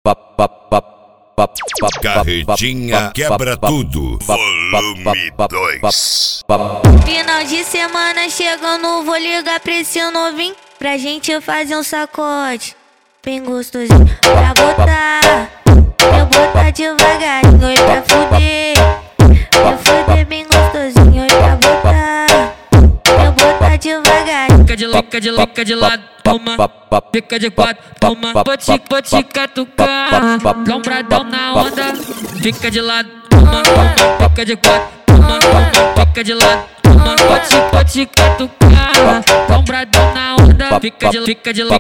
Carretinha quebra tudo. Volume 2. Final de semana chegando, vou ligar pra esse novinho pra gente fazer um sacode bem gostosinho pra botar. Eu botar devagarinho e pra fuder. Eu fuder bem gostosinho e pra botar. Eu botar devagarinho. Fica de lado, toma. Fica de quatro, toma. Vou te catucar. Lombradão na onda. Fica de lado, toma. Fica de quatro, toma. Fica de lado, toma. Vou te catucar. Lombradão na onda. Fica de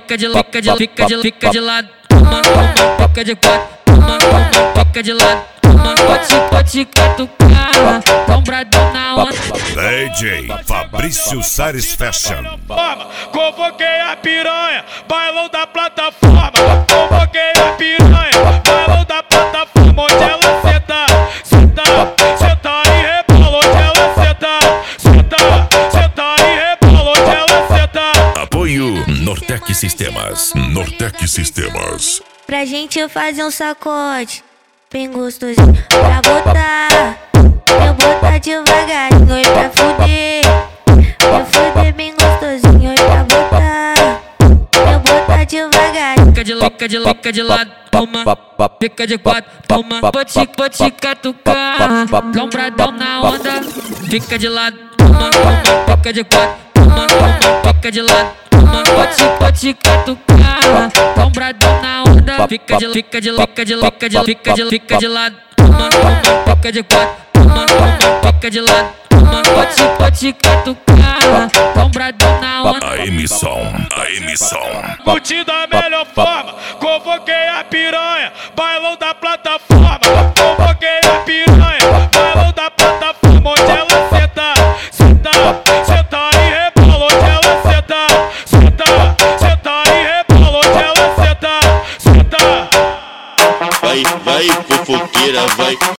lado, toma. Fica de quatro, toma. Fica de lado, toma. Vou te catucar. Lombradão na onda. DJ Fabrício Sares Fashion. Convoquei a piranha, bailão da plataforma. Convoquei a piranha, bailão da plataforma. Onde ela senta, senta, senta e rebola. Onde ela senta, senta, senta e rebola. Onde ela senta. Apoio Nortec Sistemas. Nortec Sistemas. Pra gente fazer um sacode bem gostosinho pra botar. Eu botar devagarinho e pra fuder. Eu fuder bem gostosinho e pra botar. Eu botar devagarinho. Fica de lado, toma. Fica de quatro, toma. Vou te catucar. Lombradão na onda. Fica de lado, toma. Fica de quatro, toma. Fica de lado, toma. Vou te catucar. Lombradão na onda. Fica de lado, toma. Fica de quatro, toma. Fica de lado, toma. Vou te catucar. Lombradão na onda. A emissão. Curti da melhor forma, convoquei a piranha, bailão da plataforma. Convoquei a piranha, bailão da plataforma. Onde ela senta, senta, senta e rebola. Onde ela senta, senta, senta e rebola. Onde ela senta, senta. Vai, fofoqueira, vai.